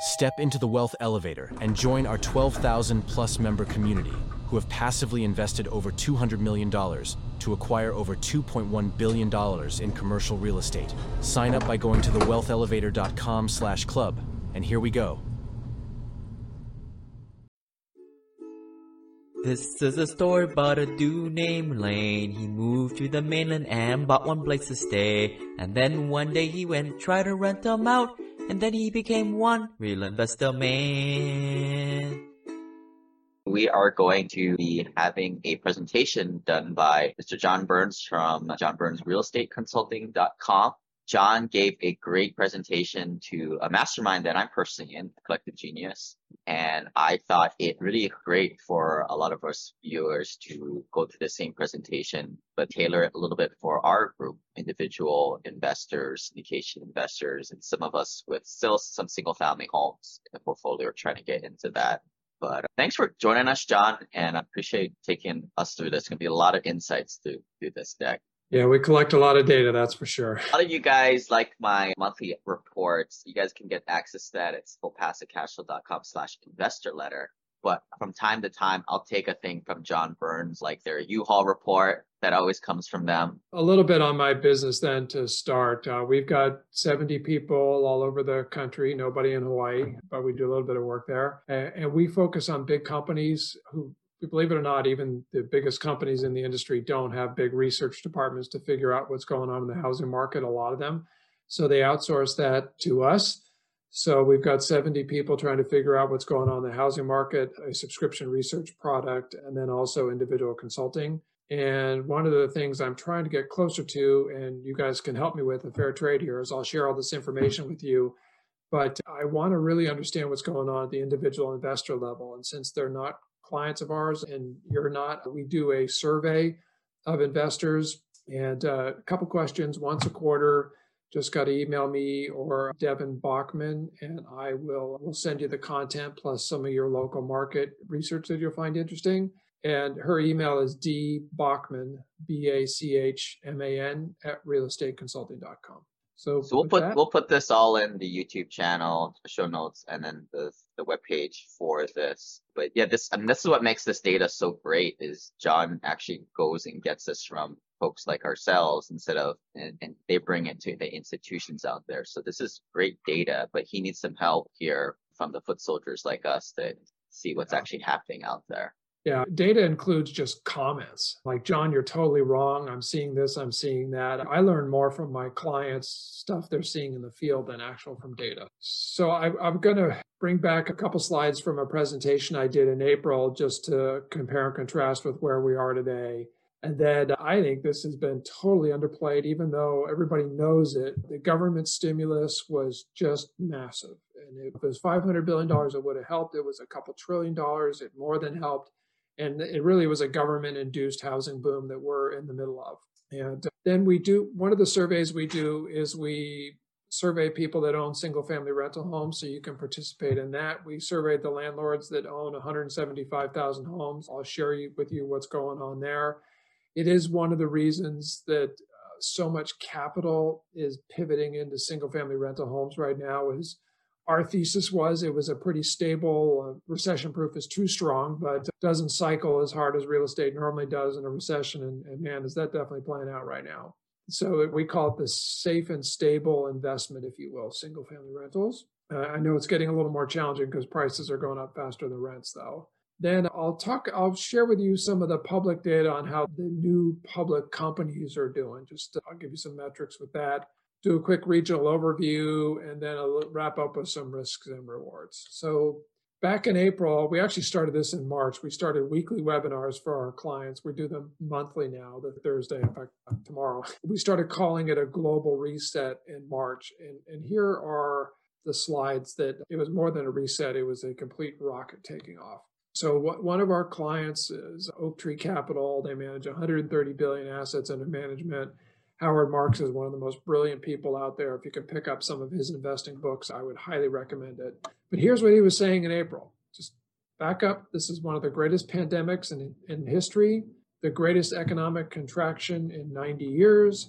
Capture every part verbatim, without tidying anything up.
Step into the Wealth Elevator and join our twelve thousand plus member community who have passively invested over two hundred million dollars to acquire over two point one billion dollars in commercial real estate. Sign up by going to the wealth elevator dot com slash club, and here we go. This is a story about a dude named Lane. He moved to the mainland and bought one place to stay. And then one day he went try to rent them out. And then he became one real investor man. We are going to be having a presentation done by Mister John Burns from John Burns Real Estate Consulting dot com. John gave a great presentation to a mastermind that I'm personally in, Collective Genius. And I thought it really great for a lot of us viewers to go to the same presentation, but tailor it a little bit for our group, individual investors, syndication investors, and some of us with still some single family homes in the portfolio trying to get into that. But thanks for joining us, John, and I appreciate taking us through this. It's going to be a lot of insights to do this deck. Yeah, we collect a lot of data, that's for sure. A lot of you guys like my monthly reports. You guys can get access to that at full passive cash flow dot com slash investor letter. But from time to time, I'll take a thing from John Burns, like their U-Haul report that always comes from them. A little bit on my business then to start. Uh, we've got seventy people all over the country, nobody in Hawaii, but we do a little bit of work there. And, and we focus on big companies who, believe it or not, even the biggest companies in the industry don't have big research departments to figure out what's going on in the housing market, a lot of them. So they outsource that to us. So we've got seventy people trying to figure out what's going on in the housing market, a subscription research product, and then also individual consulting. And one of the things I'm trying to get closer to, and you guys can help me with a fair trade here, is I'll share all this information with you. But I want to really understand what's going on at the individual investor level. And since they're not clients of ours and you're not, we do a survey of investors and uh, a couple questions once a quarter. Just got to email me or Devin Bachman, and I will will send you the content plus some of your local market research that you'll find interesting. And her email is d bachman, B A C H M A N, at real estate consulting dot com. So, so we'll put that, we'll put this all in the YouTube channel, the show notes, and then the the webpage for this. But yeah, this and this is what makes this data so great is John actually goes and gets this from folks like ourselves instead of and, and they bring it to the institutions out there. So this is great data, but he needs some help here from the foot soldiers like us to see what's actually happening out there. Yeah, data includes just comments like, John, you're totally wrong. I'm seeing this, I'm seeing that. I learn more from my clients' stuff they're seeing in the field than actual from data. So I, I'm going to bring back a couple slides from a presentation I did in April just to compare and contrast with where we are today. And then I think this has been totally underplayed, even though everybody knows it. The government stimulus was just massive. And if it was five hundred billion dollars, it would have helped. It was a couple trillion dollars. It more than helped. And it really was a government-induced housing boom that we're in the middle of. And then we do, one of the surveys we do is we survey people that own single-family rental homes, so you can participate in that. We surveyed the landlords that own one hundred seventy-five thousand homes. I'll share with you what's going on there. It is one of the reasons that uh, so much capital is pivoting into single-family rental homes right now. Is our thesis was it was a pretty stable, uh, recession-proof is too strong, but doesn't cycle as hard as real estate normally does in a recession. And, and man, is that definitely playing out right now. So we call it the safe and stable investment, if you will, single-family rentals. Uh, I know it's getting a little more challenging because prices are going up faster than rents, though. Then I'll talk, I'll share with you some of the public data on how the new public companies are doing. Just I'll give you some metrics with that. Do a quick regional overview, and then I'll wrap up with some risks and rewards. So back in April, we actually started this in March. We started weekly webinars for our clients. We do them monthly now, the Thursday, in fact, tomorrow. We started calling it a global reset in March. And, and here are the slides that it was more than a reset. It was a complete rocket taking off. So what, one of our clients is Oaktree Capital. They manage one hundred thirty billion assets under management. Howard Marks is one of the most brilliant people out there. If you can pick up some of his investing books, I would highly recommend it. But here's what he was saying in April. Just back up. This is one of the greatest pandemics in, in history, the greatest economic contraction in ninety years,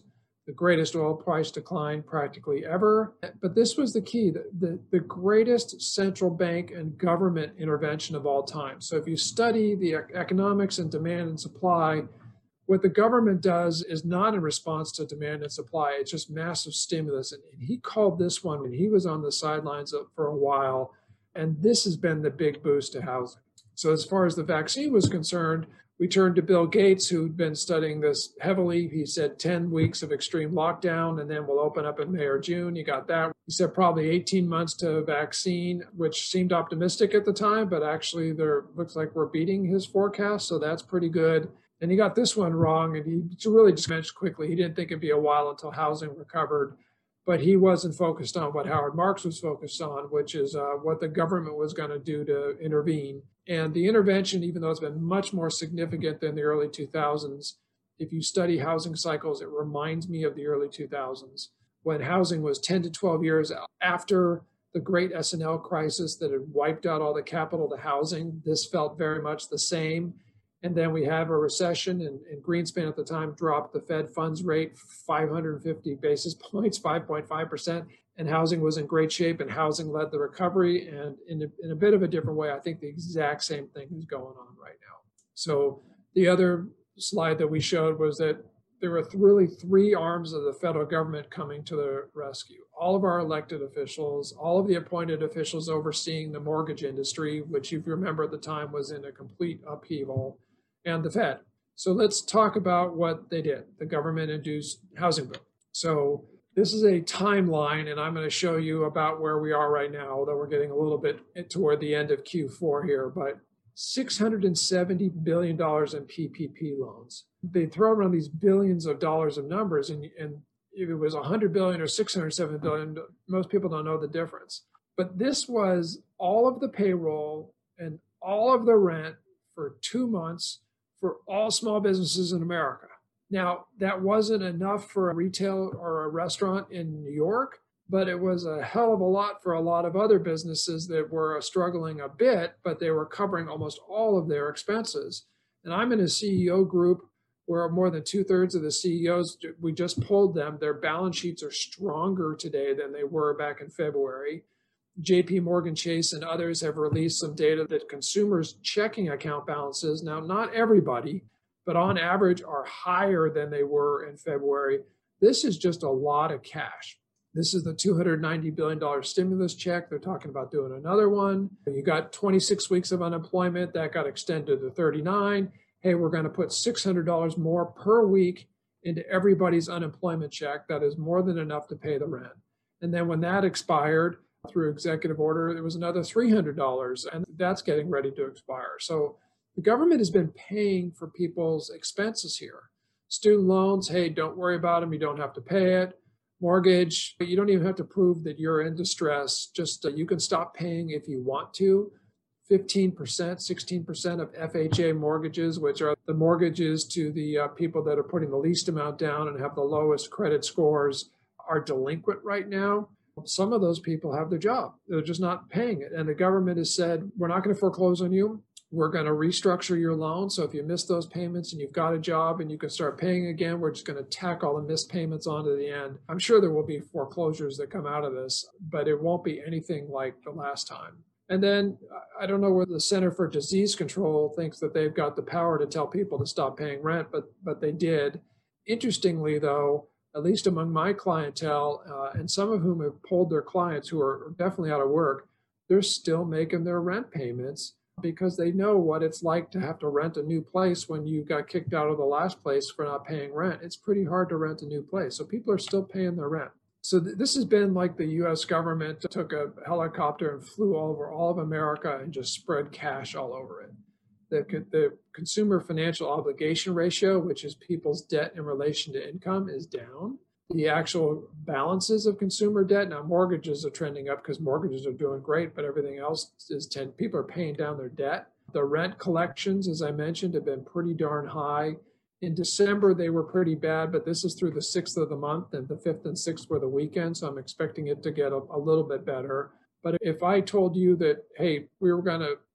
the greatest oil price decline practically ever. But this was the key, the, the, the greatest central bank and government intervention of all time. So if you study the economics and demand and supply, what the government does is not in response to demand and supply. It's just massive stimulus. And he called this one when he was on the sidelines for a while. And this has been the big boost to housing. So as far as the vaccine was concerned, we turned to Bill Gates, who'd been studying this heavily. He said ten weeks of extreme lockdown, and then we'll open up in May or June. You got that. He said probably eighteen months to vaccine, which seemed optimistic at the time, but actually there looks like we're beating his forecast. So that's pretty good. And he got this one wrong, and he really just mentioned quickly, he didn't think it'd be a while until housing recovered, but he wasn't focused on what Howard Marks was focused on, which is uh, what the government was going to do to intervene. And the intervention, even though it's been much more significant than the early two thousands, if you study housing cycles, it reminds me of the early two thousands, when housing was ten to twelve years after the great S and L crisis that had wiped out all the capital to housing. This felt very much the same. And then we have a recession, and, and Greenspan at the time dropped the Fed funds rate five hundred fifty basis points, five point five percent, and housing was in great shape, and housing led the recovery. And in a, in a bit of a different way, I think the exact same thing is going on right now. So the other slide that we showed was that there were really three arms of the federal government coming to the rescue. All of our elected officials, all of the appointed officials overseeing the mortgage industry, which if you remember at the time was in a complete upheaval, and the Fed. So let's talk about what they did, the government-induced housing boom. So this is a timeline, and I'm going to show you about where we are right now, although we're getting a little bit toward the end of Q four here, but six hundred seventy billion dollars in P P P loans. They throw around these billions of dollars of numbers, and, and if it was one hundred billion or six hundred seven billion, most people don't know the difference. But this was all of the payroll and all of the rent for two months for all small businesses in America. Now, that wasn't enough for a retail or a restaurant in New York, but it was a hell of a lot for a lot of other businesses that were struggling a bit, but they were covering almost all of their expenses. And I'm in a C E O group where more than two thirds of the C E Os, we just polled them, their balance sheets are stronger today than they were back in February. J P Morgan Chase and others have released some data that consumers' checking account balances, now not everybody, but on average are higher than they were in February. This is just a lot of cash. This is the two hundred ninety billion dollars stimulus check. They're talking about doing another one. You got twenty-six weeks of unemployment. That got extended to thirty-nine. Hey, we're going to put six hundred dollars more per week into everybody's unemployment check. That is more than enough to pay the rent. And then when that expired, through executive order, there was another three hundred dollars, and that's getting ready to expire. So the government has been paying for people's expenses here. Student loans, hey, don't worry about them. You don't have to pay it. Mortgage, you don't even have to prove that you're in distress. Just uh, you can stop paying if you want to. fifteen percent, sixteen percent of F H A mortgages, which are the mortgages to the uh, people that are putting the least amount down and have the lowest credit scores, are delinquent right now. Some of those people have their job. They're just not paying it. And the government has said, we're not going to foreclose on you. We're going to restructure your loan. So if you miss those payments and you've got a job and you can start paying again, we're just going to tack all the missed payments onto the end. I'm sure there will be foreclosures that come out of this, but it won't be anything like the last time. And then I don't know where the Center for Disease Control thinks that they've got the power to tell people to stop paying rent, but but they did. Interestingly, though, at least among my clientele, uh, and some of whom have polled their clients who are definitely out of work, they're still making their rent payments because they know what it's like to have to rent a new place when you got kicked out of the last place for not paying rent. It's pretty hard to rent a new place. So people are still paying their rent. So th- this has been like the U S government took a helicopter and flew over all of America and just spread cash all over it. The, the consumer financial obligation ratio, which is people's debt in relation to income, is down. The actual balances of consumer debt, now mortgages are trending up because mortgages are doing great, but everything else is ten. People are paying down their debt. The rent collections, as I mentioned, have been pretty darn high. In December, they were pretty bad, but this is through the sixth of the month, and the fifth and sixth were the weekend, so I'm expecting it to get a, a little bit better. But if I told you that, hey, we were going to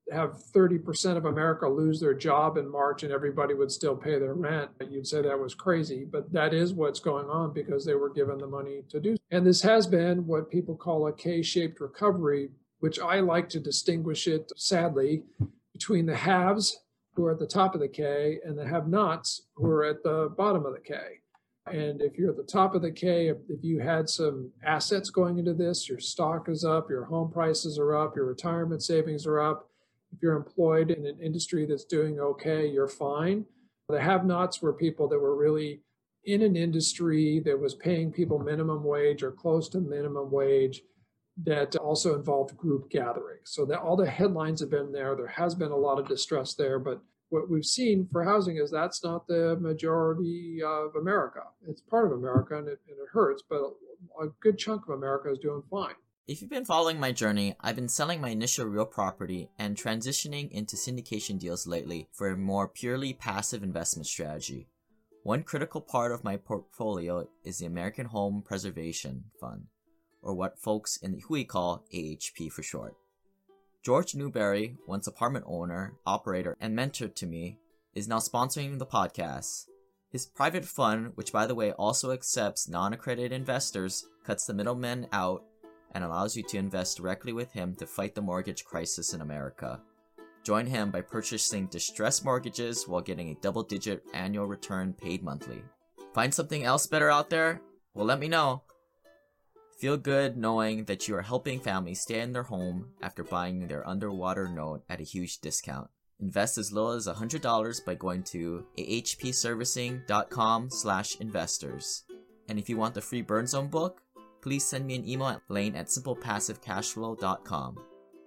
have thirty percent of America lose their job in March and everybody would still pay their rent, you'd say that was crazy. But that is what's going on because they were given the money to do. And this has been what people call a K-shaped recovery, which I like to distinguish it, sadly, between the haves who are at the top of the K and the have-nots who are at the bottom of the K. And if you're at the top of the K, if, if you had some assets going into this, your stock is up, your home prices are up, your retirement savings are up. If you're employed in an industry that's doing okay, you're fine. The have-nots were people that were really in an industry that was paying people minimum wage or close to minimum wage that also involved group gatherings. So that all the headlines have been there. There has been a lot of distress there, but what we've seen for housing is that's not the majority of America. It's part of America and it, and it hurts, but a, a good chunk of America is doing fine. If you've been following my journey, I've been selling my initial real property and transitioning into syndication deals lately for a more purely passive investment strategy. One critical part of my portfolio is the American Home Preservation Fund, or what folks in the Hui call A H P for short. George Newberry, once apartment owner, operator, and mentor to me, is now sponsoring the podcast. His private fund, which by the way also accepts non-accredited investors, cuts the middlemen out and allows you to invest directly with him to fight the mortgage crisis in America. Join him by purchasing distressed mortgages while getting a double-digit annual return paid monthly. Find something else better out there? Well, let me know. Feel good knowing that you are helping families stay in their home after buying their underwater note at a huge discount. Invest as little as one hundred dollars by going to ahpservicing.com slash investors. And if you want the free Burn Zone book, please send me an email at lane at simplepassivecashflow dot com.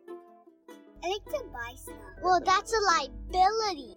I like to buy stuff. Well, that's a liability.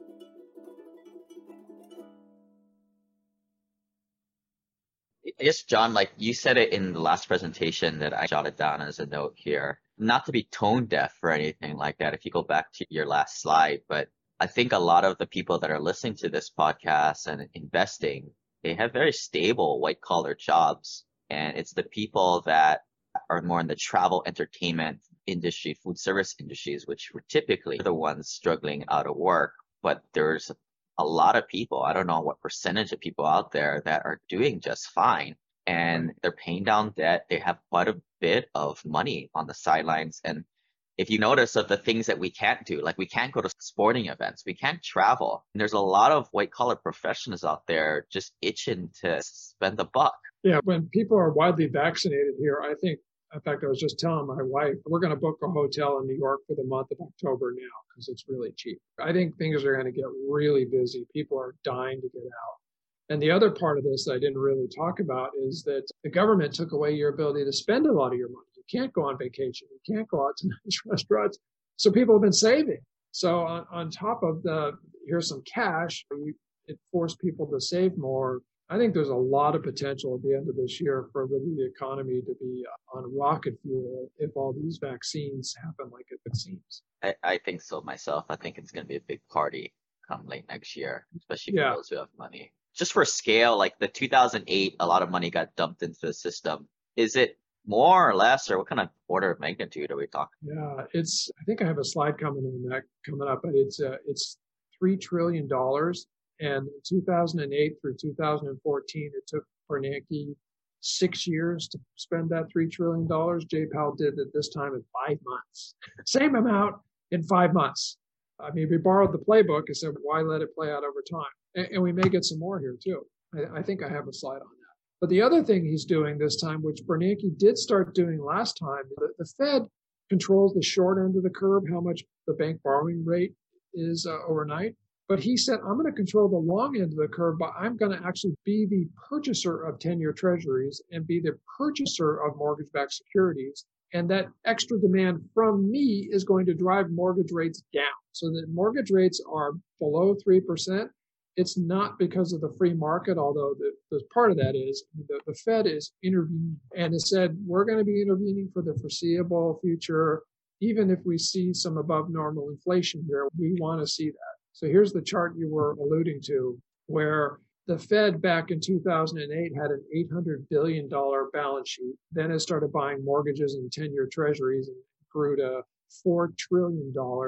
Yes, John, like you said it in the last presentation that I jotted down as a note here, not to be tone deaf or anything like that if you go back to your last slide, but I think a lot of the people that are listening to this podcast and investing, they have very stable white collar jobs. And it's the people that are more in the travel, entertainment industry, food service industries, which were typically the ones struggling out of work. But there's a lot of people, I don't know what percentage of people out there that are doing just fine. And they're paying down debt. They have quite a bit of money on the sidelines. And if you notice of the things that we can't do, like we can't go to sporting events, we can't travel. And there's a lot of white collar professionals out there just itching to spend the buck. Yeah, when people are widely vaccinated here, I think, in fact, I was just telling my wife, we're going to book a hotel in New York for the month of October now because it's really cheap. I think things are going to get really busy. People are dying to get out. And the other part of this that I didn't really talk about is that the government took away your ability to spend a lot of your money. You can't go on vacation. You can't go out to nice restaurants. So people have been saving. So on, on top of the, here's some cash, it forced people to save more. I think there's a lot of potential at the end of this year for really the economy to be on rocket fuel if all these vaccines happen like it seems. I, I think so myself. I think it's going to be a big party come late next year, especially for Yeah. those who have money. Just for scale, like the two thousand eight, a lot of money got dumped into the system. Is it more or less, or what kind of order of magnitude are we talking? Yeah, it's. I think I have a slide coming on that coming up, but it's uh, it's three trillion dollars. And two thousand eight through two thousand fourteen, it took Bernanke six years to spend that three trillion dollars. Jay Powell did it this time in five months. Same amount in five months. I mean, we borrowed the playbook and said, why let it play out over time? And, and we may get some more here too. I, I think I have a slide on that. But the other thing he's doing this time, which Bernanke did start doing last time, the, the Fed controls the short end of the curve, how much the bank borrowing rate is uh, overnight. But he said, I'm going to control the long end of the curve, but I'm going to actually be the purchaser of ten-year treasuries and be the purchaser of mortgage-backed securities. And that extra demand from me is going to drive mortgage rates down. So that mortgage rates are below three percent. It's not because of the free market, although the, the part of that is the, the Fed is intervening and has said, we're going to be intervening for the foreseeable future. Even if we see some above normal inflation here, we want to see that. So here's the chart you were alluding to, where the Fed back in two thousand eight had an eight hundred billion dollars balance sheet. Then it started buying mortgages and ten-year treasuries and grew to four trillion dollars.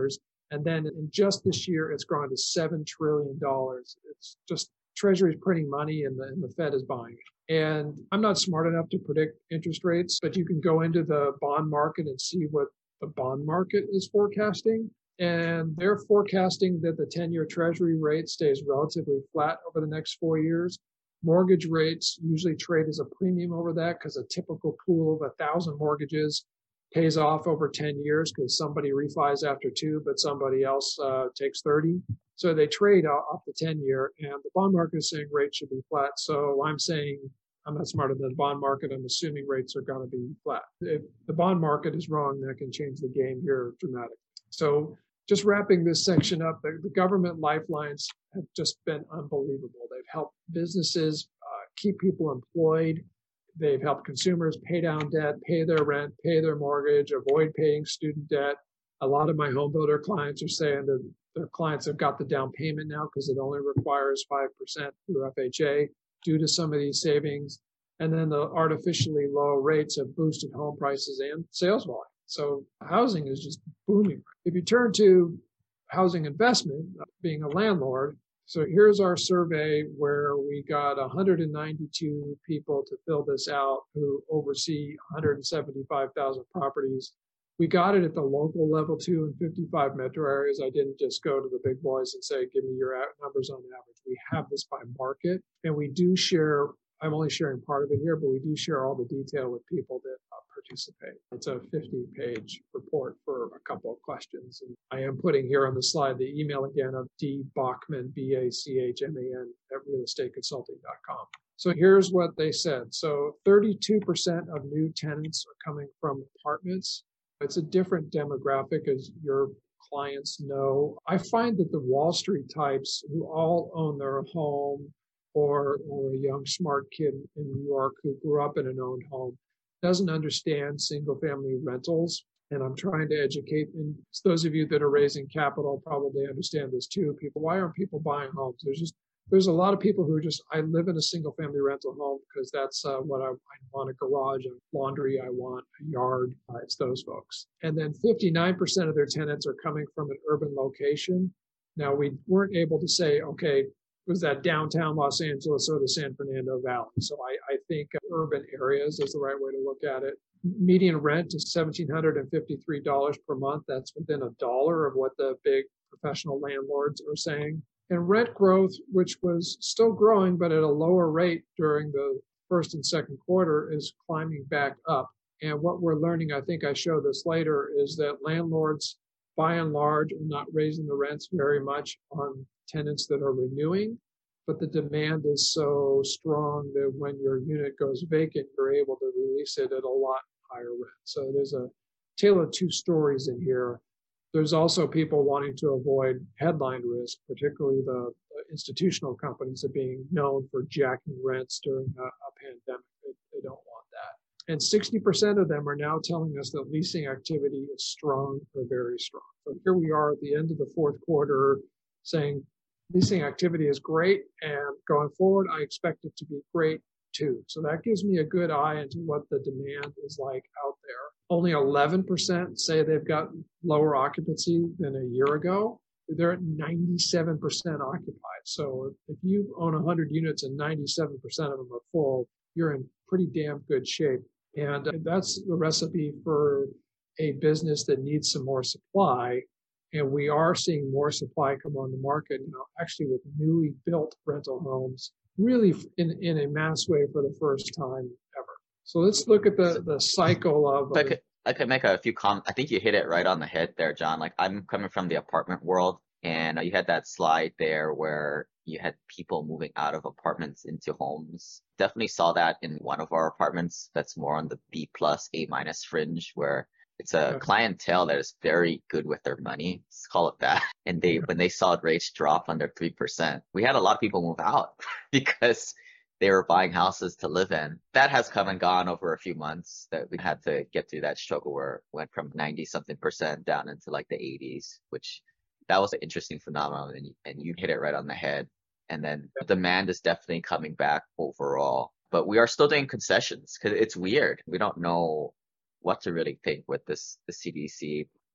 And then in just this year, it's grown to seven trillion dollars. It's just Treasury's printing money and the, and the Fed is buying it. And I'm not smart enough to predict interest rates, but you can go into the bond market and see what the bond market is forecasting. And they're forecasting that the ten-year Treasury rate stays relatively flat over the next four years. Mortgage rates usually trade as a premium over that because a typical pool of a thousand mortgages pays off over ten years because somebody refis after two, but somebody else uh, takes thirty. So they trade off the ten year, and the bond market is saying rates should be flat. So I'm saying I'm not smarter than the bond market. I'm assuming rates are going to be flat. If the bond market is wrong, that can change the game here dramatically. So just wrapping this section up, the, the government lifelines have just been unbelievable. They've helped businesses uh, keep people employed. They've helped consumers pay down debt, pay their rent, pay their mortgage, avoid paying student debt. A lot of my home builder clients are saying that their clients have got the down payment now because it only requires five percent through F H A due to some of these savings. And then the artificially low rates have boosted home prices and sales volume. So housing is just booming. If you turn to housing investment, being a landlord, so here's our survey where we got one hundred ninety-two people to fill this out who oversee one hundred seventy-five thousand properties. We got it at the local level too in fifty-five metro areas. I didn't just go to the big boys and say, give me your numbers on average. We have this by market, and we do share, I'm only sharing part of it here, but we do share all the detail with people that uh, participate. It's a fifty page report for a couple of questions. And I am putting here on the slide the email again of D Bachman, B A C H M A N, at real estate consulting dot com. So here's what they said. So thirty-two percent of new tenants are coming from apartments. It's a different demographic, as your clients know. I find that the Wall Street types who all own their home, or, or a young smart kid in New York who grew up in an owned home, doesn't understand single family rentals. And I'm trying to educate, and those of you that are raising capital probably understand this too. People, why aren't people buying homes? There's just There's a lot of people who are just, I live in a single family rental home because that's uh, what I, I want, a garage, a laundry, I want a yard. Uh, it's those folks. And then fifty-nine percent of their tenants are coming from an urban location. Now, we weren't able to say, okay, was that downtown Los Angeles or the San Fernando Valley? So I, I think urban areas is the right way to look at it. Median rent is one thousand seven hundred fifty-three dollars per month. That's within a dollar of what the big professional landlords are saying. And rent growth, which was still growing, but at a lower rate during the first and second quarter, is climbing back up. And what we're learning, I think I show this later, is that landlords, by and large, are not raising the rents very much on tenants that are renewing, but the demand is so strong that when your unit goes vacant, you're able to release it at a lot higher rent. So there's a tale of two stories in here. There's also people wanting to avoid headline risk, particularly the institutional companies are being known for jacking rents during a, a pandemic. They, they don't want that. And sixty percent of them are now telling us that leasing activity is strong or very strong. So here we are at the end of the fourth quarter saying leasing activity is great, and going forward, I expect it to be great too. So that gives me a good eye into what the demand is like out there. Only eleven percent say they've got lower occupancy than a year ago. They're at ninety-seven percent occupied. So if you own one hundred units and ninety-seven percent of them are full, you're in pretty damn good shape. And that's the recipe for a business that needs some more supply. And we are seeing more supply come on the market now, actually with newly built rental homes, really in, in a mass way for the first time ever. So let's look at the, the cycle of... I could, I could make a few comments. I think you hit it right on the head there, John. Like, I'm coming from the apartment world, and you had that slide there where you had people moving out of apartments into homes. Definitely saw that in one of our apartments that's more on the B plus, A minus fringe, where it's a Okay. clientele that is very good with their money. Let's call it that. And they, when they saw rates drop under three percent, we had a lot of people move out because they were buying houses to live in. That has come and gone over a few months, that we had to get through that struggle where it went from ninety something percent down into like the eighties, which that was an interesting phenomenon. And, and you hit it right on the head. And then demand is definitely coming back overall, but we are still doing concessions because it's weird. We don't know what to really think with this, the C D C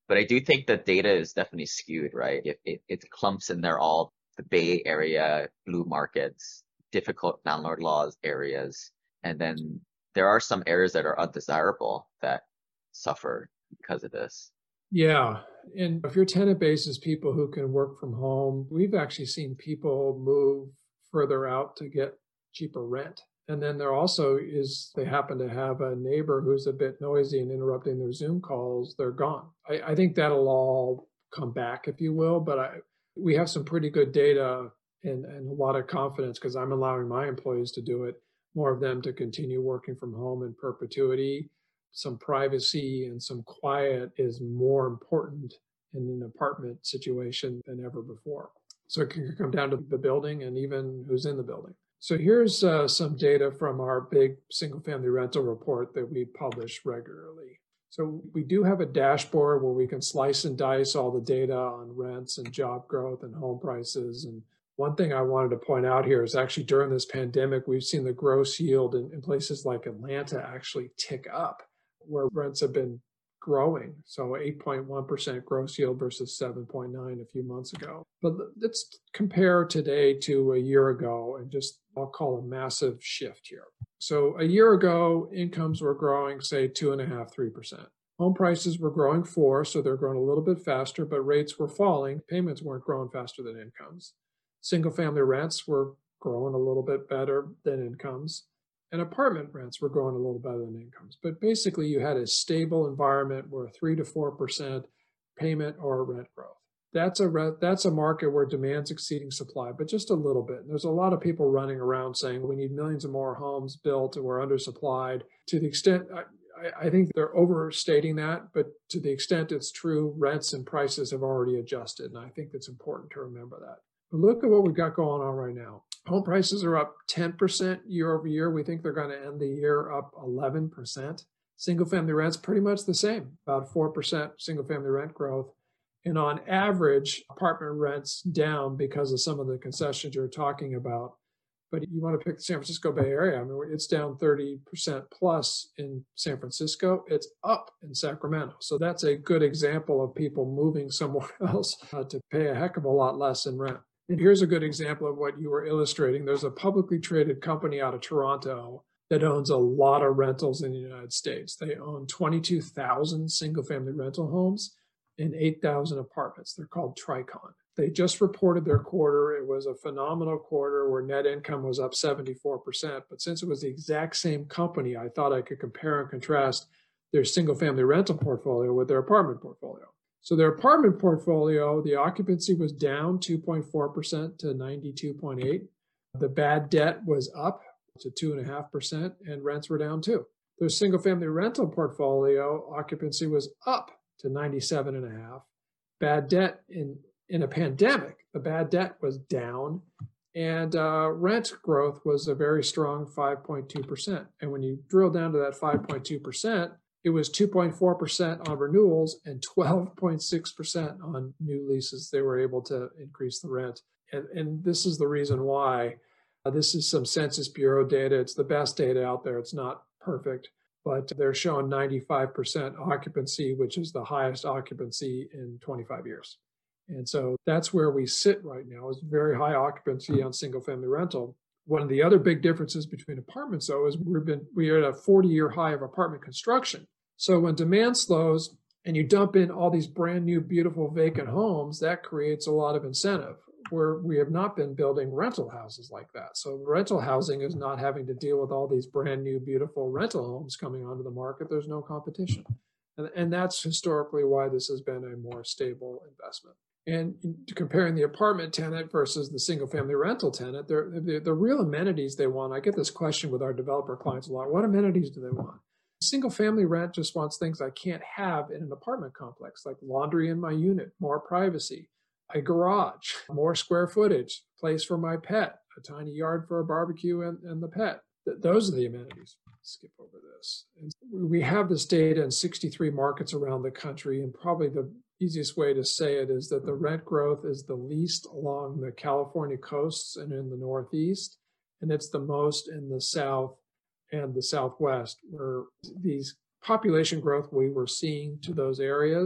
But I do think the data is definitely skewed, right? It, it, it clumps in there all the Bay Area, blue markets, difficult landlord laws areas. And then there are some areas that are undesirable that suffer because of this. Yeah. And if your tenant base is people who can work from home, we've actually seen people move further out to get cheaper rent. And then there also is, they happen to have a neighbor who's a bit noisy and interrupting their Zoom calls, they're gone. I, I think that'll all come back, if you will, but I, we have some pretty good data and, and a lot of confidence because I'm allowing my employees to do it, more of them to continue working from home in perpetuity. Some privacy and some quiet is more important in an apartment situation than ever before. So it can come down to the building and even who's in the building. So here's uh, some data from our big single family rental report that we publish regularly. So we do have a dashboard where we can slice and dice all the data on rents and job growth and home prices. And one thing I wanted to point out here is actually during this pandemic, we've seen the gross yield in, in places like Atlanta actually tick up, where rents have been growing. So eight point one percent gross yield versus seven point nine a few months ago. But let's compare today to a year ago and just, I'll call a massive shift here. So a year ago, incomes were growing, say two and a half, three percent. Home prices were growing four, so they're growing a little bit faster, but rates were falling. Payments weren't growing faster than incomes. Single family rents were growing a little bit better than incomes. And apartment rents were growing a little better than incomes. But basically, you had a stable environment where three to four percent payment or rent growth. That's a re- that's a market where demand's exceeding supply, but just a little bit. There's a lot of people running around saying we need millions of more homes built and we're undersupplied. To the extent, I, I think they're overstating that, but to the extent it's true, rents and prices have already adjusted. And I think it's important to remember that. But look at what we've got going on right now. Home prices are up ten percent year over year. We think they're going to end the year up eleven percent. Single family rents pretty much the same, about four percent single family rent growth. And on average, apartment rents down because of some of the concessions you're talking about. But you want to pick the San Francisco Bay Area. I mean, it's down thirty percent plus in San Francisco. It's up in Sacramento. So that's a good example of people moving somewhere else uh, to pay a heck of a lot less in rent. And here's a good example of what you were illustrating. There's a publicly traded company out of Toronto that owns a lot of rentals in the United States. They own twenty-two thousand single-family rental homes and eight thousand apartments. They're called Tricon. They just reported their quarter. It was a phenomenal quarter where net income was up seventy-four percent. But since it was the exact same company, I thought I could compare and contrast their single-family rental portfolio with their apartment portfolio. So their apartment portfolio, the occupancy was down two point four percent to ninety-two point eight. The bad debt was up to two point five percent and rents were down too. Their single family rental portfolio occupancy was up to ninety-seven point five. Bad debt in, in a pandemic, the bad debt was down and uh, rent growth was a very strong five point two percent. And when you drill down to that five point two percent, it was two point four percent on renewals and twelve point six percent on new leases. They were able to increase the rent. And, and this is the reason why. Uh, this is some Census Bureau data. It's the best data out there. It's not perfect, but they're showing ninety-five percent occupancy, which is the highest occupancy in twenty-five years. And so that's where we sit right now, is very high occupancy on single family rental. One of the other big differences between apartments, though, is we've been we are at a forty-year high of apartment construction. So when demand slows and you dump in all these brand new, beautiful vacant homes, that creates a lot of incentive, where we have not been building rental houses like that. So rental housing is not having to deal with all these brand new, beautiful rental homes coming onto the market. There's no competition. And, and that's historically why this has been a more stable investment. And comparing the apartment tenant versus the single family rental tenant, they're, they're, the real amenities they want, I get this question with our developer clients a lot. What amenities do they want? Single family rent just wants things I can't have in an apartment complex, like laundry in my unit, more privacy, a garage, more square footage, place for my pet, a tiny yard for a barbecue and, and the pet. Th- those are the amenities. Skip over this. And we have this data in sixty-three markets around the country, and probably the easiest way to say it is that the rent growth is the least along the California coasts and in the Northeast, and it's the most in the South and the Southwest, where these population growth we were seeing to those areas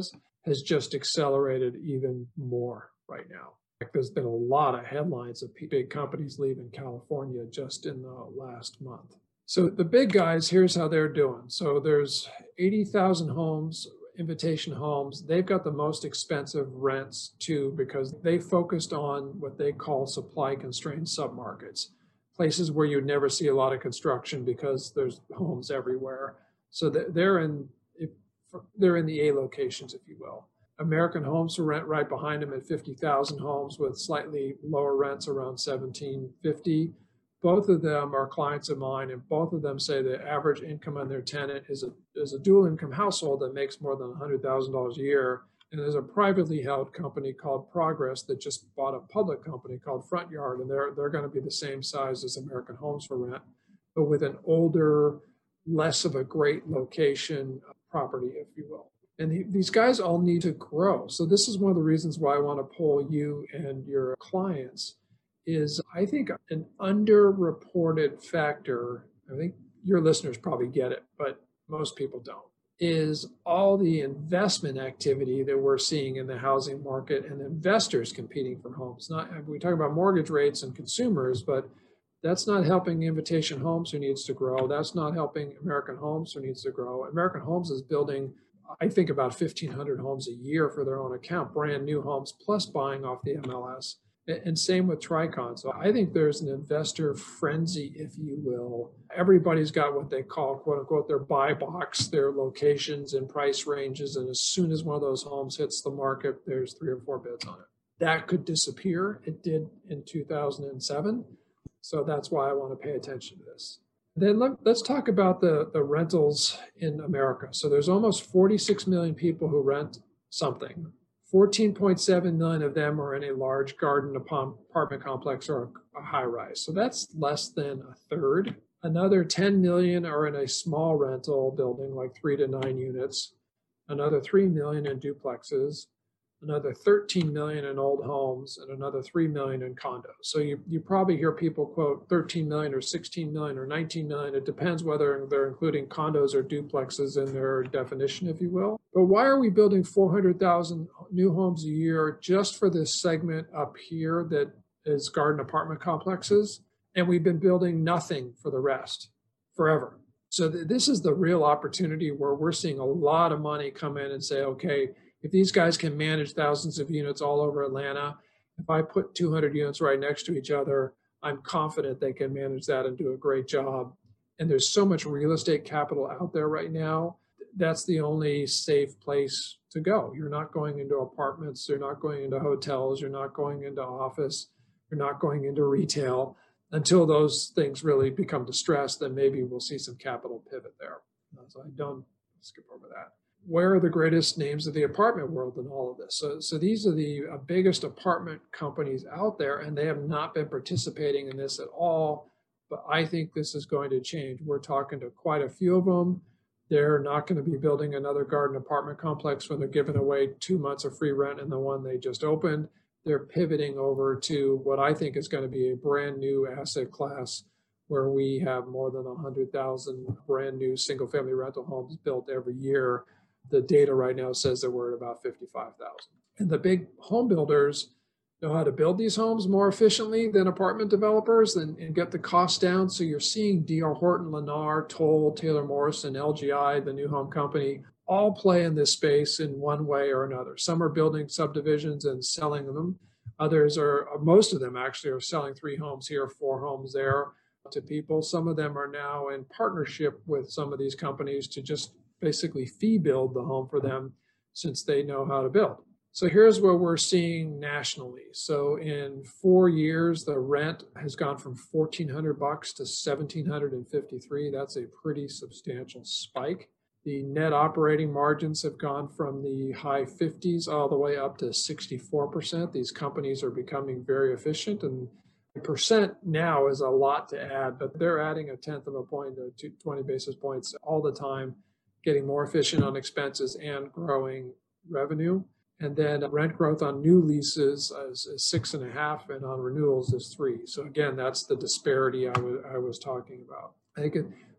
has just accelerated even more right now. Like there's been a lot of headlines of big companies leaving California just in the last month. So the big guys, here's how they're doing. So there's eighty thousand homes, Invitation Homes. They've got the most expensive rents too, because they focused on what they call supply constrained submarkets, places where you'd never see a lot of construction because there's homes everywhere. So they're in they're in the A locations, if you will. American Homes for Rent right behind them at fifty thousand homes with slightly lower rents around seventeen fifty. Both of them are clients of mine, and both of them say the average income on their tenant is a is a dual income household that makes more than one hundred thousand dollars a year. And there's a privately held company called Progress that just bought a public company called Front Yard, and they're they're going to be the same size as American Homes for Rent, but with an older, less of a great location property, if you will. And the, these guys all need to grow. So this is one of the reasons why I want to poll you and your clients is I think an underreported factor, I think your listeners probably get it, but most people don't, is all the investment activity that we're seeing in the housing market and investors competing for homes. Not we talk about mortgage rates and consumers, but that's not helping Invitation Homes, who needs to grow. That's not helping American Homes, who needs to grow. American Homes is building, I think, about fifteen hundred homes a year for their own account, brand new homes, plus buying off the M L S. And same with Tricon. So I think there's an investor frenzy, if you will. Everybody's got what they call, quote unquote, their buy box, their locations and price ranges. And as soon as one of those homes hits the market, there's three or four bids on it. That could disappear. It did in two thousand seven. So that's why I want to pay attention to this. Then let, let's talk about the, the rentals in America. So there's almost forty-six million people who rent something. fourteen point seven million of them are in a large garden apartment complex or a, a high rise. So that's less than a third. Another ten million are in a small rental building, like three to nine units. Another three million in duplexes. Another thirteen million in old homes, and another three million in condos. So you, you probably hear people quote thirteen million or sixteen million or nineteen million. It depends whether they're including condos or duplexes in their definition, if you will. But why are we building four hundred thousand new homes a year just for this segment up here that is garden apartment complexes? And we've been building nothing for the rest forever. So th- this is the real opportunity where we're seeing a lot of money come in and say, okay, if these guys can manage thousands of units all over Atlanta, if I put two hundred units right next to each other, I'm confident they can manage that and do a great job. And there's so much real estate capital out there right now. That's the only safe place to go. You're not going into apartments. You're not going into hotels. You're not going into office. You're not going into retail. Until those things really become distressed, then maybe we'll see some capital pivot there. So I don't skip over that. Where are the greatest names of the apartment world in all of this? So, so these are the uh, biggest apartment companies out there, and they have not been participating in this at all. But I think this is going to change. We're talking to quite a few of them. They're not going to be building another garden apartment complex when they're giving away two months of free rent in the one they just opened. They're pivoting over to what I think is going to be a brand new asset class where we have more than one hundred thousand brand new single family rental homes built every year. The data right now says that we're at about fifty-five thousand. And the big home builders know how to build these homes more efficiently than apartment developers and, and get the costs down. So you're seeing D R Horton, Lennar, Toll, Taylor Morrison, L G I, the new home company, all play in this space in one way or another. Some are building subdivisions and selling them. Others are, most of them actually are selling three homes here, four homes there to people. Some of them are now in partnership with some of these companies to just basically fee build the home for them since they know how to build. So here's where we're seeing nationally. So in four years, the rent has gone from fourteen hundred bucks to one thousand seven hundred fifty-three. That's a pretty substantial spike. The net operating margins have gone from the high fifties all the way up to sixty-four percent. These companies are becoming very efficient, and the percent now is a lot to add, but they're adding a tenth of a point to twenty basis points all the time, getting more efficient on expenses and growing revenue. And then rent growth on new leases is, is six and a half, and on renewals is three. So again, that's the disparity I was I was talking about. I think it,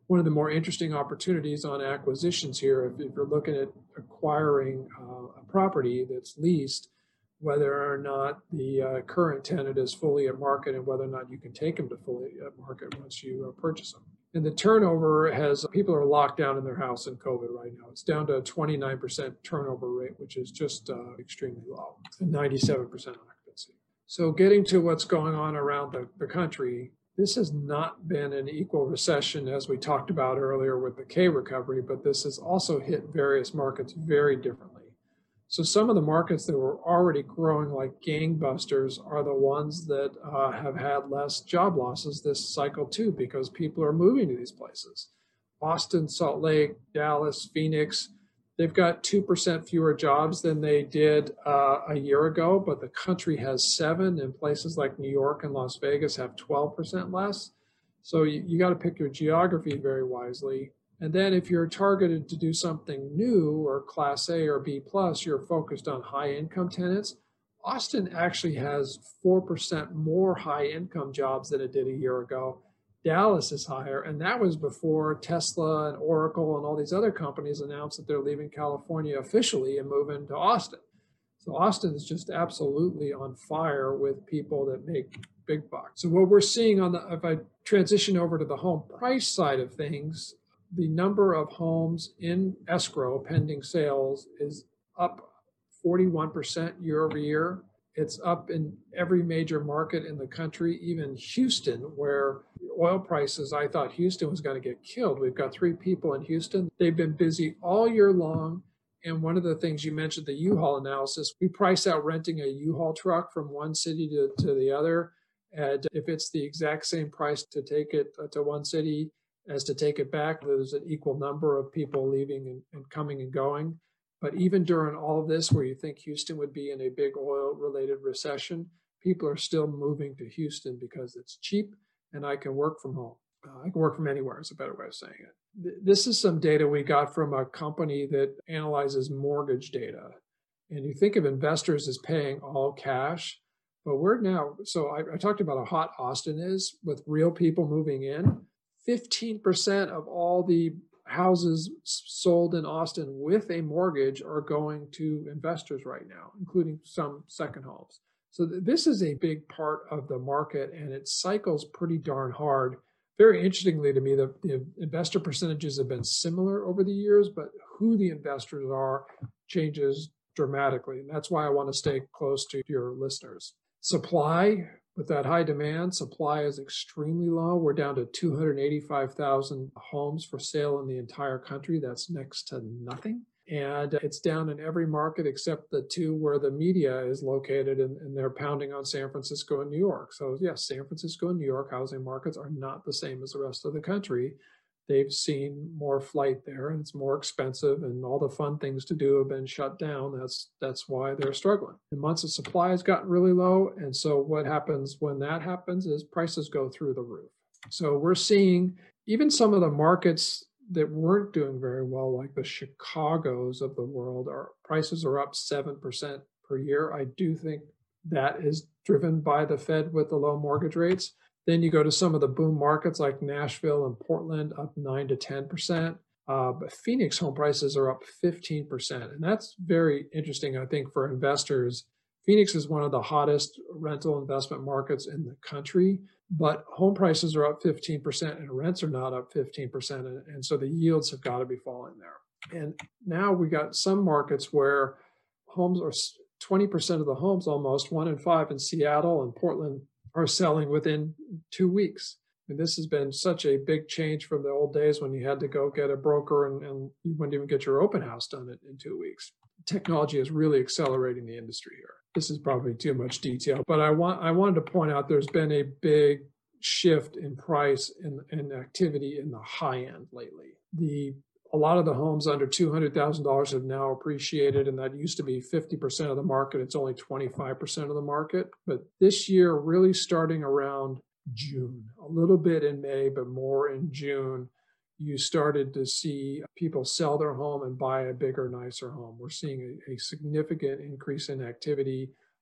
one of the more interesting opportunities on acquisitions here, if, if you're looking at acquiring uh, a property that's leased, whether or not the uh, current tenant is fully at market and whether or not you can take them to fully at market once you uh, purchase them. And the turnover has, people are locked down in their house in COVID right now. It's down to a twenty-nine percent turnover rate, which is just uh, extremely low, and ninety-seven percent occupancy. So getting to what's going on around the, the country, this has not been an equal recession as we talked about earlier with the K recovery, but this has also hit various markets very differently. So some of the markets that were already growing like gangbusters are the ones that uh, have had less job losses this cycle too, because people are moving to these places. Austin, Salt Lake, Dallas, Phoenix, they've got two percent fewer jobs than they did uh, a year ago, but the country has seven, and places like New York and Las Vegas have twelve percent less. So you, you got to pick your geography very wisely. And then if you're targeted to do something new or class A or B plus, you're focused on high income tenants. Austin actually has four percent more high income jobs than it did a year ago. Dallas is higher, and that was before Tesla and Oracle and all these other companies announced that they're leaving California officially and moving to Austin. So Austin is just absolutely on fire with people that make big bucks. So what we're seeing on the, if I transition over to the home price side of things, the number of homes in escrow pending sales is up forty-one percent year over year. It's up in every major market in the country, even Houston, where oil prices, I thought Houston was going to get killed. We've got three people in Houston. They've been busy all year long. And one of the things you mentioned, the U-Haul analysis, we price out renting a U-Haul truck from one city to, to the other. And if it's the exact same price to take it to one city as to take it back, there's an equal number of people leaving and, and coming and going. But even during all of this, where you think Houston would be in a big oil-related recession, people are still moving to Houston because it's cheap and I can work from home. Uh, I can work from anywhere is a better way of saying it. Th- this is some data we got from a company that analyzes mortgage data. And you think of investors as paying all cash, but we're now, so I, I talked about how hot Austin is with real people moving in. fifteen percent of all the houses sold in Austin with a mortgage are going to investors right now, including some second homes. So th- this is a big part of the market, and it cycles pretty darn hard. Very interestingly to me, the, the investor percentages have been similar over the years, but who the investors are changes dramatically. And that's why I want to stay close to your listeners. Supply, with that high demand, supply is extremely low. We're down to two hundred eighty-five thousand homes for sale in the entire country. That's next to nothing. And it's down in every market except the two where the media is located, and, and they're pounding on San Francisco and New York. So yes, San Francisco and New York housing markets are not the same as the rest of the country. They've seen more flight there, and it's more expensive, and all the fun things to do have been shut down. That's that's why they're struggling. The months of supply has gotten really low, and so what happens when that happens is prices go through the roof. So we're seeing even some of the markets that weren't doing very well, like the Chicagos of the world, our prices are up seven percent per year. I do think that is driven by the Fed with the low mortgage rates. Then you go to some of the boom markets like Nashville and Portland, up nine to ten percent. Uh, but Phoenix home prices are up fifteen percent. And that's very interesting, I think, for investors. Phoenix is one of the hottest rental investment markets in the country, but home prices are up fifteen percent and rents are not up fifteen percent. And, and so the yields have got to be falling there. And now we got some markets where homes are twenty percent of the homes, almost one in five in Seattle and Portland, are selling within two weeks. And this has been such a big change from the old days when you had to go get a broker and, and you wouldn't even get your open house done in, in two weeks. Technology is really accelerating the industry here. This is probably too much detail, but I want I wanted to point out there's been a big shift in price and, and activity in the high end lately. The A lot of the homes under two hundred thousand dollars have now appreciated, and that used to be fifty percent of the market. It's only twenty-five percent of the market. But this year, really starting around June, a little bit in May, but more in June, you started to see people sell their home and buy a bigger, nicer home. We're seeing a, a significant increase in activity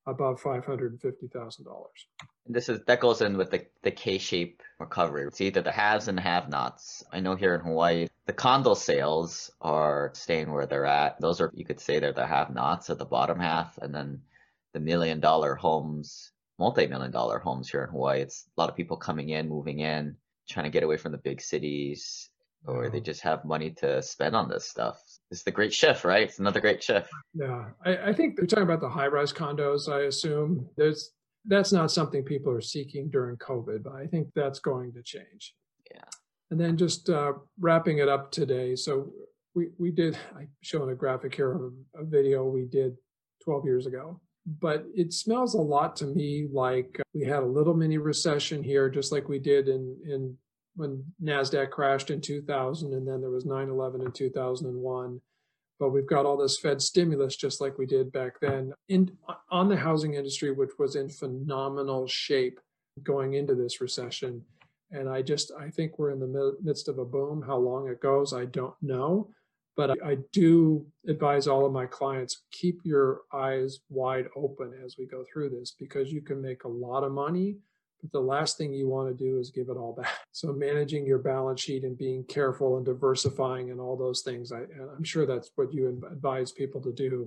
above five hundred fifty thousand dollars. This is that goes in with the, the K-shaped recovery. It's either the haves and have-nots. I know here in Hawaii, the condo sales are staying where they're at. Those are, you could say they're the have-nots at the bottom half, and then the million dollar homes, multi-million dollar homes here in Hawaii. It's a lot of people coming in, moving in, trying to get away from the big cities, or they just have money to spend on this stuff. It's the great shift, right? It's another great shift. Yeah, I, I think they're talking about the high-rise condos, I assume. There's That's not something people are seeking during COVID, but I think that's going to change. Yeah. And then just uh, wrapping it up today. So we, we did, I showed a graphic here of a video we did twelve years ago, but it smells a lot to me like we had a little mini recession here, just like we did in, in when NASDAQ crashed in two thousand, and then there was nine eleven in two thousand one. But we've got all this Fed stimulus, just like we did back then, in on the housing industry, which was in phenomenal shape going into this recession. And I just, I think we're in the midst of a boom. How long it goes, I don't know. But I, I do advise all of my clients, keep your eyes wide open as we go through this, because you can make a lot of money, but the last thing you want to do is give it all back. So managing your balance sheet and being careful and diversifying and all those things, I, I'm sure that's what you advise people to do,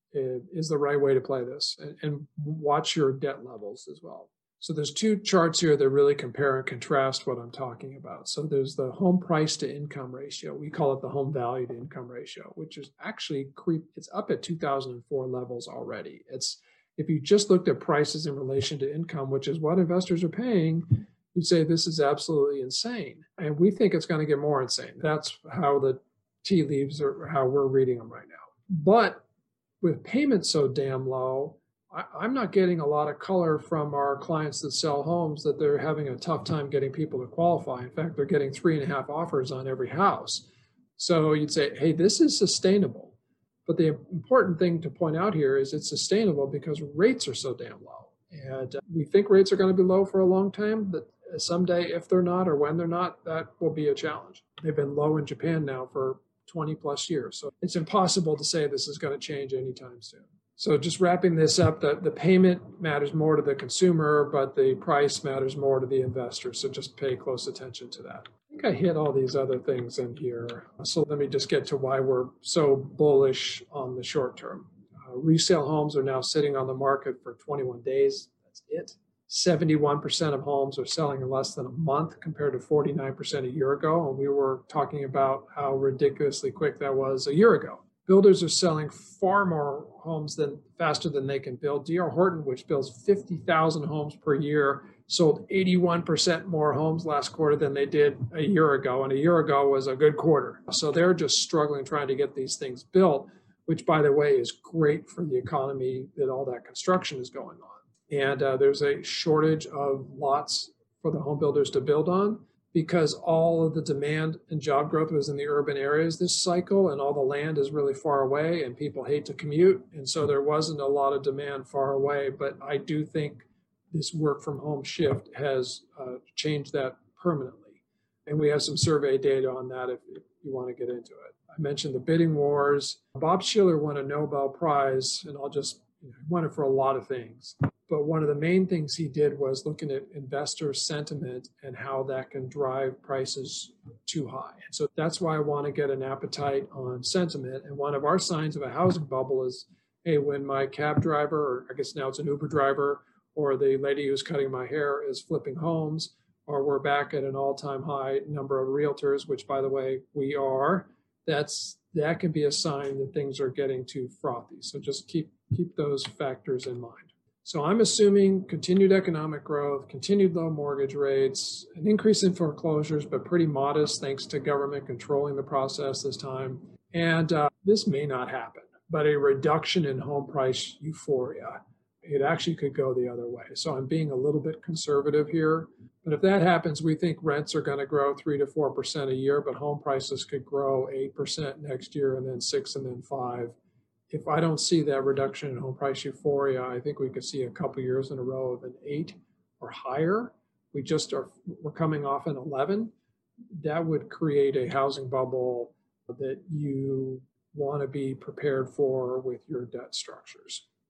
is the right way to play this. And, and watch your debt levels as well. So there's two charts here that really compare and contrast what I'm talking about. So there's the home price to income ratio. We call it the home value to income ratio, which is actually creep. It's up at two thousand four levels already. It's If you just looked at prices in relation to income, which is what investors are paying, you'd say this is absolutely insane. And we think it's going to get more insane. That's how the tea leaves are, how we're reading them right now. But with payments so damn low, I, I'm not getting a lot of color from our clients that sell homes that they're having a tough time getting people to qualify. In fact, they're getting three and a half offers on every house. So you'd say, hey, this is sustainable. But the important thing to point out here is it's sustainable because rates are so damn low. And we think rates are going to be low for a long time, but someday, if they're not or when they're not, that will be a challenge. They've been low in Japan now for twenty plus years. So it's impossible to say this is going to change anytime soon. So just wrapping this up, the, the payment matters more to the consumer, but the price matters more to the investor. So just pay close attention to that. I think I hit all these other things in here. So let me just get to why we're so bullish on the short term. Uh, resale homes are now sitting on the market for twenty-one days. That's it. seventy-one percent of homes are selling in less than a month compared to forty-nine percent a year ago. And we were talking about how ridiculously quick that was a year ago. Builders are selling far more homes than faster than they can build. D R Horton, which builds fifty thousand homes per year, sold eighty-one percent more homes last quarter than they did a year ago. And a year ago was a good quarter. So they're just struggling trying to get these things built, which, by the way, is great for the economy that all that construction is going on. And uh, there's a shortage of lots for the home builders to build on, because all of the demand and job growth was in the urban areas this cycle, and all the land is really far away and people hate to commute. And so there wasn't a lot of demand far away. But I do think this work from home shift has uh, changed that permanently. And we have some survey data on that if, if you want to get into it. I mentioned the bidding wars. Bob Shiller won a Nobel Prize, and I'll just, you know, he won it for a lot of things. But one of the main things he did was looking at investor sentiment and how that can drive prices too high. And so that's why I want to get an appetite on sentiment. And one of our signs of a housing bubble is, hey, when my cab driver, or I guess now it's an Uber driver, or the lady who's cutting my hair is flipping homes, or we're back at an all-time high number of realtors, which, by the way, we are, that's that can be a sign that things are getting too frothy. So just keep keep those factors in mind. So I'm assuming continued economic growth, continued low mortgage rates, an increase in foreclosures, but pretty modest thanks to government controlling the process this time. And uh, this may not happen, but a reduction in home price euphoria. It actually could go the other way. So I'm being a little bit conservative here. But if that happens, we think rents are going to grow three to four percent a year, but home prices could grow eight percent next year, and then six, and then five. If I don't see that reduction in home price euphoria, I think we could see a couple years in a row of an eight or higher. We just are, we're coming off an eleven. That would create a housing bubble that you want to be prepared for with your debt structures.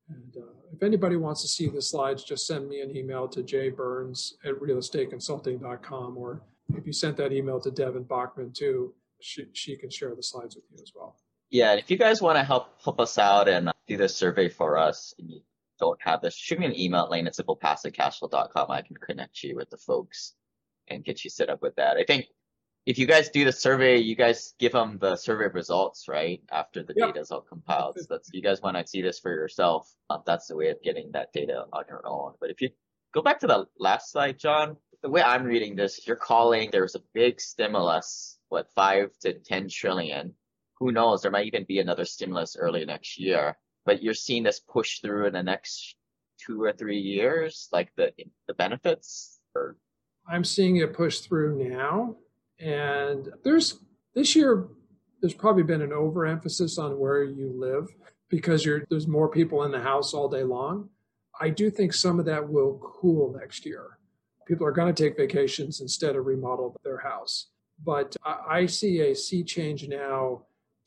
And uh, if anybody wants to see the slides, just send me an email to jburns at real estate consulting dot com, or if you sent that email to Devin Bachman too, she, she can share the slides with you as well. Yeah, and if you guys want to help help us out and do this survey for us, and you don't have this, shoot me an email at lane at simple passive cash flow dot com. I can connect you with the folks and get you set up with that. I think if you guys do the survey, you guys give them the survey results, right? After the Yep. data is all compiled. So that's, you guys want to see this for yourself. Um, that's the way of getting that data on your own. But if you go back to the last slide, John, the way I'm reading this, you're calling there's a big stimulus, what, five to ten trillion. Who knows? There might even be another stimulus early next year. But you're seeing this push through in the next two or three years, like the the benefits, or I'm seeing it push through now. And there's this year, there's probably been an overemphasis on where you live because you're there's more people in the house all day long. I do think some of that will cool next year. People are going to take vacations instead of remodel their house. But I, I see a sea change now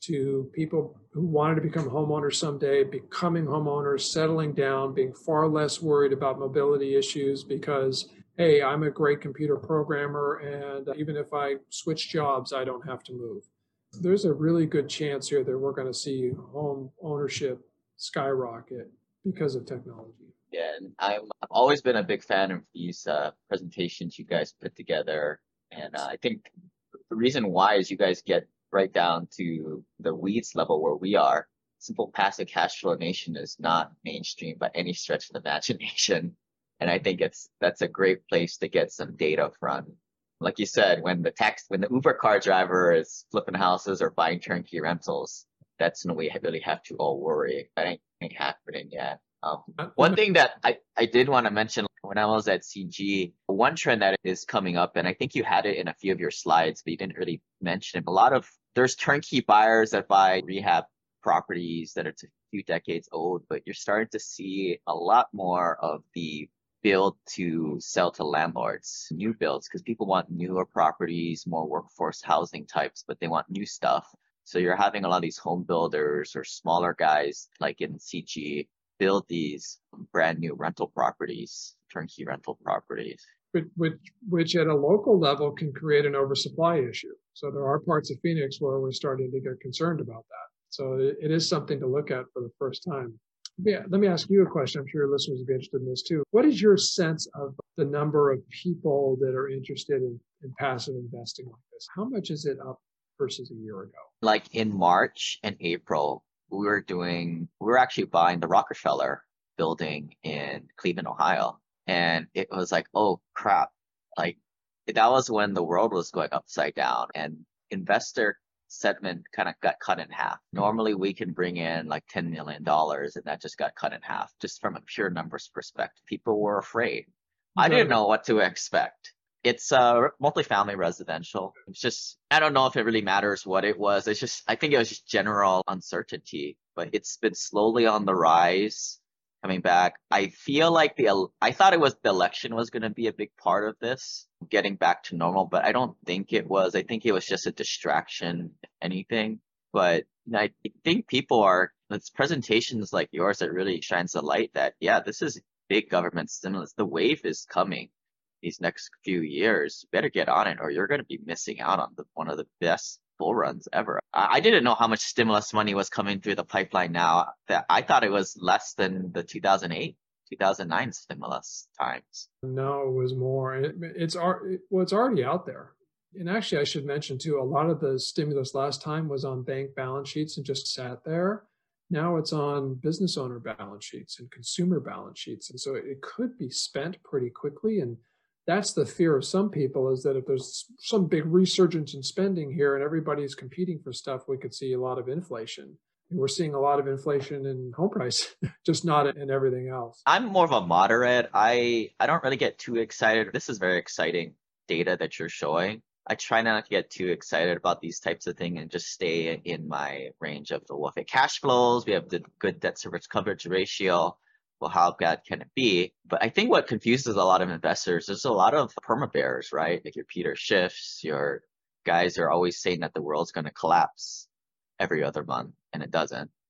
to people who wanted to become homeowners someday, becoming homeowners, settling down, being far less worried about mobility issues because, hey, I'm a great computer programmer, and even if I switch jobs, I don't have to move. There's a really good chance here that we're going to see home ownership skyrocket because of technology. yeah, and I'm, I've always been a big fan of these uh, presentations you guys put together. And uh, I think the reason why is you guys get right down to the weeds level where we are. Simple Passive Cash Flow Nation is not mainstream by any stretch of the imagination. And I think it's that's a great place to get some data from. Like you said, when the tax, when the Uber car driver is flipping houses or buying turnkey rentals, that's when we really have to all worry. That ain't, ain't happening yet. Um, one thing that I, I did want to mention when I was at C G, one trend that is coming up, and I think you had it in a few of your slides, but you didn't really mention it. A lot of, there's turnkey buyers that buy rehab properties that are a few decades old, but you're starting to see a lot more of the build to sell to landlords, new builds, because people want newer properties, more workforce housing types, but they want new stuff. So you're having a lot of these home builders or smaller guys like in C G build these brand new rental properties, turnkey rental properties. Which, which, which at a local level can create an oversupply issue. So there are parts of Phoenix where we're starting to get concerned about that. So it, it is something to look at for the first time. Yeah, let me ask you a question. I'm sure your listeners would be interested in this too. What is your sense of the number of people that are interested in, in passive investing like this? How much is it up versus a year ago? Like in March and April, we were doing, we were actually buying the Rockefeller building in Cleveland, Ohio. And it was like, oh crap. Like that was when the world was going upside down and investor sentiment kind of got cut in half. Normally we can bring in like ten million dollars and that just got cut in half just from a pure numbers perspective. People were afraid. I didn't know what to expect. It's uh multifamily residential. It's just, I don't know if it really matters what it was. It's just, I think it was just general uncertainty, but it's been slowly on the rise, coming back. I feel like the, I thought it was the election was going to be a big part of this, getting back to normal, but I don't think it was. I think it was just a distraction, if anything. But I think people are, it's presentations like yours that really shines the light that, yeah, this is big government stimulus. The wave is coming these next few years. You better get on it or you're going to be missing out on the, one of the best bull runs ever. I, I didn't know how much stimulus money was coming through the pipeline now. That I thought it was less than the two thousand eight, two thousand nine stimulus times. No, it was more. It, it's it, well, it's already out there. And actually, I should mention too, a lot of the stimulus last time was on bank balance sheets and just sat there. Now it's on business owner balance sheets and consumer balance sheets. And so it could be spent pretty quickly. And that's the fear of some people, is that if there's some big resurgence in spending here and everybody's competing for stuff, we could see a lot of inflation. And we're seeing a lot of inflation in home price, just not in everything else. I'm more of a moderate. I, I don't really get too excited. This is very exciting data that you're showing. I try not to get too excited about these types of things and just stay in my range of the well, if cash flows. We have the good debt service coverage ratio. Well, how bad can it be? But I think what confuses a lot of investors, there's a lot of perma bears, right? Like your Peter Schiffs, your guys are always saying that the world's going to collapse every other month, and it doesn't.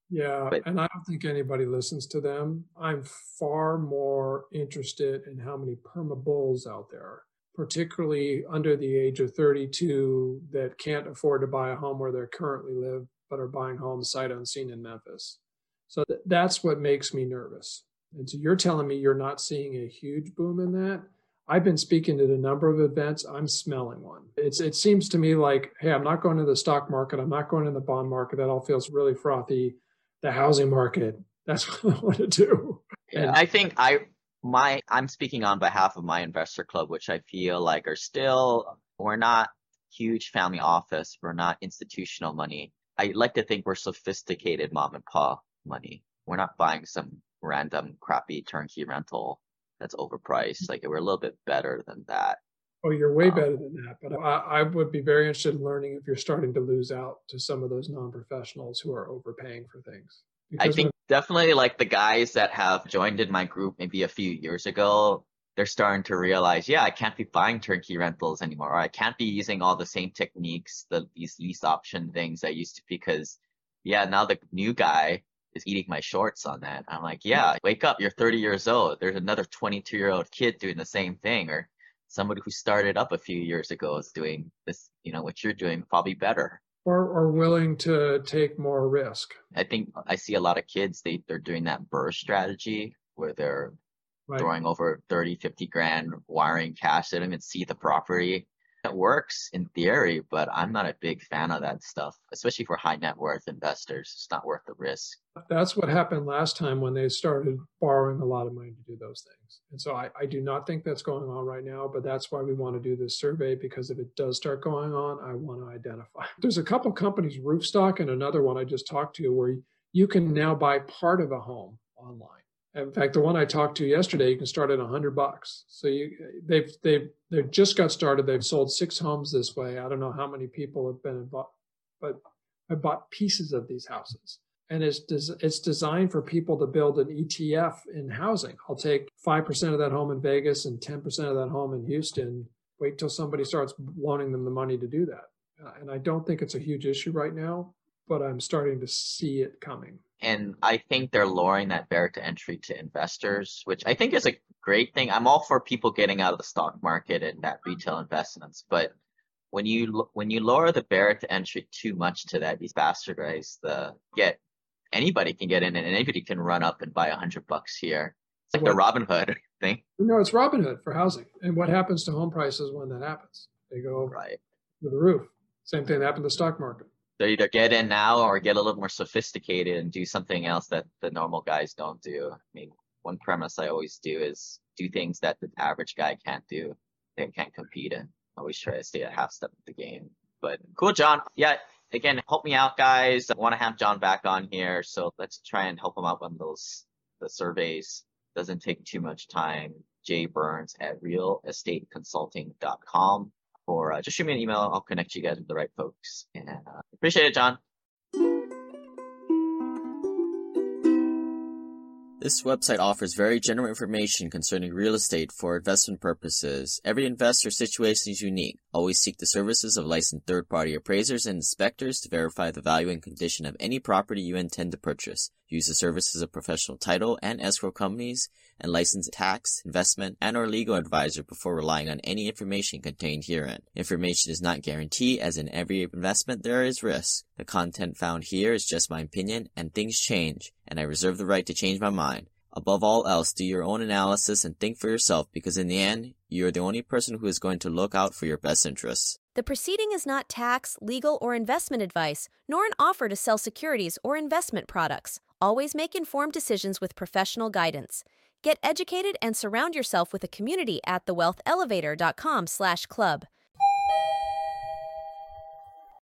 Yeah, But and I don't think anybody listens to them. I'm far more interested in how many perma bulls out there are, particularly under the age of thirty-two that can't afford to buy a home where they currently live, but are buying homes sight unseen in Memphis. So th- that's what makes me nervous. And so you're telling me you're not seeing a huge boom in that? I've been speaking at a number of events. I'm smelling one. It's it seems to me like, hey, I'm not going to the stock market. I'm not going to the bond market. That all feels really frothy. The housing market, that's what I want to do. yeah, And I think I my I'm speaking on behalf of my investor club, which I feel like are still we're not huge family office, we're not institutional money. I like to think we're sophisticated mom and pop money. We're not buying some random crappy turnkey rental that's overpriced. Like we're a little bit better than that. oh, you're way Um, better than that. But I, I would be very interested in learning if you're starting to lose out to some of those non-professionals who are overpaying for things. I Because think when, definitely like the guys that have joined in my group maybe a few years ago, they're starting to realize, yeah, I can't be buying turnkey rentals anymore. Or I can't be using all the same techniques, the these lease option things I used to, because yeah, now the new guy is eating my shorts on that. I'm like, yeah, wake up, you're thirty years old. There's another twenty-two year old kid doing the same thing, or somebody who started up a few years ago is doing this, you know, what you're doing probably better. or, or willing to take more risk, I think I see a lot of kids, they, they're doing that burr strategy where they're right? throwing over thirty, fifty grand, wiring cash. They don't even see the property. It works in theory, but I'm not a big fan of that stuff, especially for high net worth investors. It's not worth the risk. That's what happened last time when they started borrowing a lot of money to do those things. And so I, I do not think that's going on right now, but that's why we want to do this survey, because if it does start going on, I want to identify. There's a couple companies, Roofstock and another one I just talked to, where you can now buy part of a home online. In fact, the one I talked to yesterday, you can start at a hundred bucks. So you, they've they've they just got started. They've sold six homes this way. I don't know how many people have been involved, but I bought pieces of these houses, and it's des- it's designed for people to build an E T F in housing. I'll take five percent of that home in Vegas and ten percent of that home in Houston. Wait till somebody starts loaning them the money to do that. Uh, and I don't think it's a huge issue right now, but I'm starting to see it coming. And I think they're lowering that barrier to entry to investors, which I think is a great thing. I'm all for people getting out of the stock market and that retail investments, but when you when you lower the barrier to entry too much to that, these bastardize the get anybody can get in and anybody can run up and buy a hundred bucks here. It's like the Robinhood thing. No, it's Robinhood for housing. And what happens to home prices when that happens? They go Right. through the roof. Same thing happened to the stock market. They either get in now or get a little more sophisticated and do something else that the normal guys don't do. I mean, one premise I always do is do things that the average guy can't do. They can't compete in. I always try to stay a half step of the game. But cool, John. Yeah, again, help me out, guys. I want to have John back on here, so let's try and help him out on those the surveys. Doesn't take too much time. Jay Burns at real estate consulting dot com. Or uh, just shoot me an email. I'll connect you guys with the right folks. And uh, appreciate it, John. This website offers very general information concerning real estate for investment purposes. Every investor situation is unique. Always seek the services of licensed third-party appraisers and inspectors to verify the value and condition of any property you intend to purchase. Use the services of professional title and escrow companies and licensed tax, investment, and or legal advisor before relying on any information contained herein. Information is not guaranteed, as in every investment there is risk. The content found here is just my opinion, and things change, and I reserve the right to change my mind. Above all else, do your own analysis and think for yourself, because in the end, you are the only person who is going to look out for your best interests. The proceeding is not tax, legal, or investment advice, nor an offer to sell securities or investment products. Always make informed decisions with professional guidance. Get educated and surround yourself with a community at the wealth elevator dot com slash club.